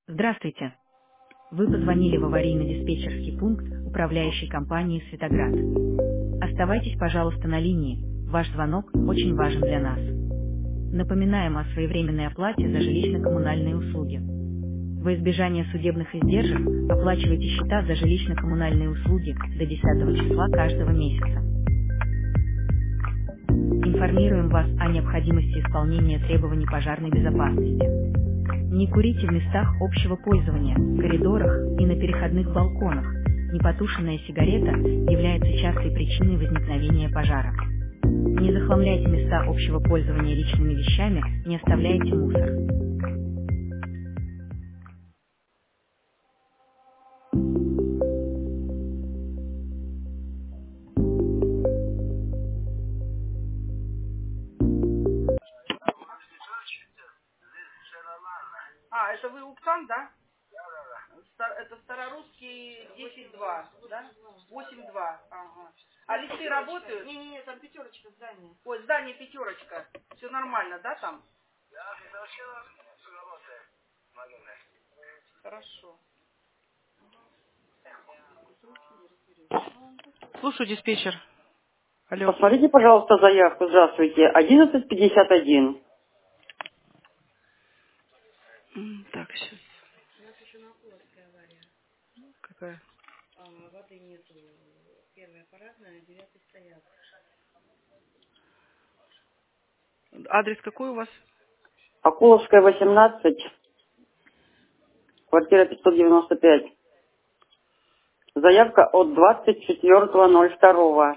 Здравствуйте. Вы позвонили в аварийно-диспетчерский пункт управляющей компании «Светоград». Оставайтесь, пожалуйста, на линии. Ваш звонок очень важен для нас. Напоминаем о своевременной оплате за жилищно-коммунальные услуги. Во избежание судебных издержек оплачивайте счета за жилищно-коммунальные услуги до 10 числа каждого месяца. Информируем вас о необходимости исполнения требований пожарной безопасности. Не курите в местах общего пользования, коридорах и на переходных балконах. Непотушенная сигарета является частой причиной возникновения пожара. Не захламляйте места общего пользования личными вещами, не оставляйте мусор. А, это вы Уксан, да? Это Старорусский 10-2, да? 8-2, ага. А лифты работают? Не, там пятерочка здание. Ой, здание пятерочка. Все нормально, да, там? Да, это вообще работает. Хорошо. Слушаю, диспетчер. Алло. Посмотрите, пожалуйста, заявку. Здравствуйте. 11:51. Так, сейчас. У нас еще на Окуловской авария. Какая? Воды нету. Первая аппаратная, 9 стоят. Адрес какой у вас? Окуловская, 18. Квартира 595. Заявка от 24.02.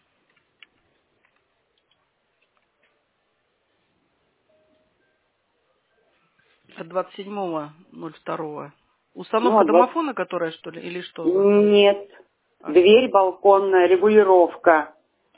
От 27.02. Ну, Установка от 20... домофона, которая, что ли, или что? Нет. Дверь балконная, регулировка.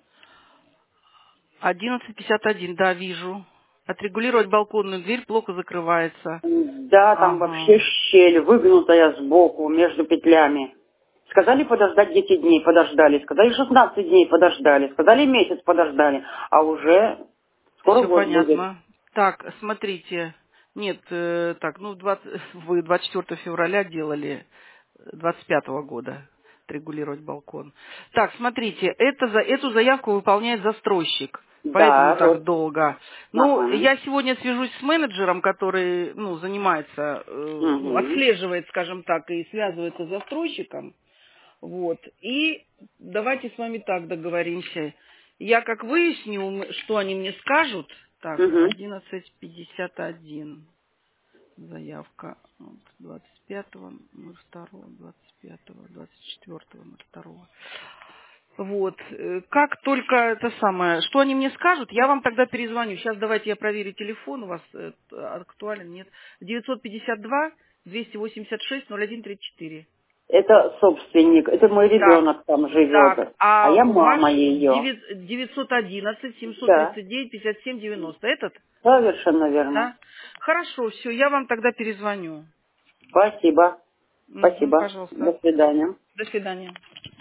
11:51, да, вижу. Отрегулировать балконную дверь плохо закрывается. Да, там Ага. вообще щель, выгнутая сбоку, между петлями. Сказали подождать 10 дней, подождали. Сказали 16 дней, подождали. Сказали месяц, подождали. А уже скоро Все год будет. понятно. Так, смотрите. Нет, так, ну, вы 24 февраля делали 25 года отрегулировать балкон. Так, смотрите, эту заявку выполняет застройщик. Поэтому Да, так вот. долго. Ну, Ага. я сегодня свяжусь с менеджером, который, ну, занимается, Угу. отслеживает, скажем так, и связывается с застройщиком. Вот. И давайте с вами так договоримся. Я как выясню, что они мне скажут. Так, Угу. 11:51. Заявка от 25.02, 25.го, 24.02. Вот. Как только это самое, что они мне скажут, я вам тогда перезвоню. Сейчас давайте я проверю телефон, у вас актуален, нет. 952-286-0134. Это собственник, это мой Так, ребенок там так, живет, а а я ваш мама ее. 911 Да, 739 57 90. Этот? совершенно верно. Да? Хорошо, все, я вам тогда перезвоню. Спасибо. Мгм, Спасибо. пожалуйста. До свидания. До свидания.